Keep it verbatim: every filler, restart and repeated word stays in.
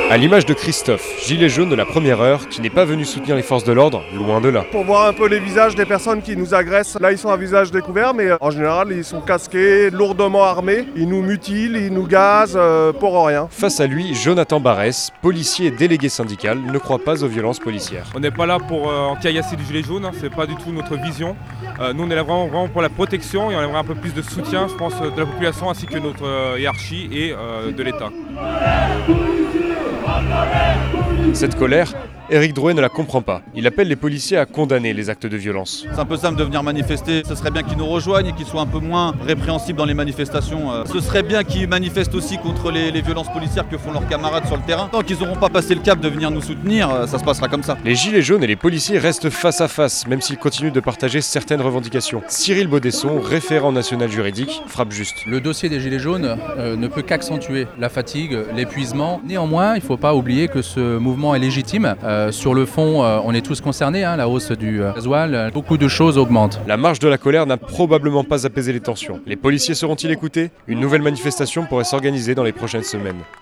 À l'image de Christophe, gilet jaune de la première heure, qui n'est pas venu soutenir les forces de l'ordre, loin de là. Pour voir un peu les visages des personnes qui nous agressent, là ils sont à visage découvert, mais en général ils sont casqués, lourdement armés, ils nous mutilent, ils nous gazent euh, pour rien. Face à lui, Jonathan Barès, policier et délégué syndical, ne croit pas aux violences policières. On n'est pas là pour euh, encaillaser du gilet jaune, hein, c'est pas du tout notre vision. Euh, nous on est là vraiment, vraiment pour la protection et on aimerait un peu plus de soutien, je pense, de la population ainsi que notre euh, hiérarchie et euh, de l'État. Cette colère, Éric Drouet ne la comprend pas. Il appelle les policiers à condamner les actes de violence. C'est un peu simple de venir manifester, ce serait bien qu'ils nous rejoignent et qu'ils soient un peu moins répréhensibles dans les manifestations. Ce serait bien qu'ils manifestent aussi contre les, les violences policières que font leurs camarades sur le terrain. Tant qu'ils n'auront pas passé le cap de venir nous soutenir, ça se passera comme ça. Les gilets jaunes et les policiers restent face à face, même s'ils continuent de partager certaines revendications. Cyril Baudesson, référent national juridique, frappe juste. Le dossier des gilets jaunes euh, ne peut qu'accentuer la fatigue, l'épuisement. Néanmoins, il ne faut pas oublier que ce mouvement est légitime. Euh, sur le fond, euh, on est tous concernés, hein, la hausse du euh, gasoil, euh, beaucoup de choses augmentent. La marche de la colère n'a probablement pas apaisé les tensions. Les policiers seront-ils écoutés ? Une nouvelle manifestation pourrait s'organiser dans les prochaines semaines.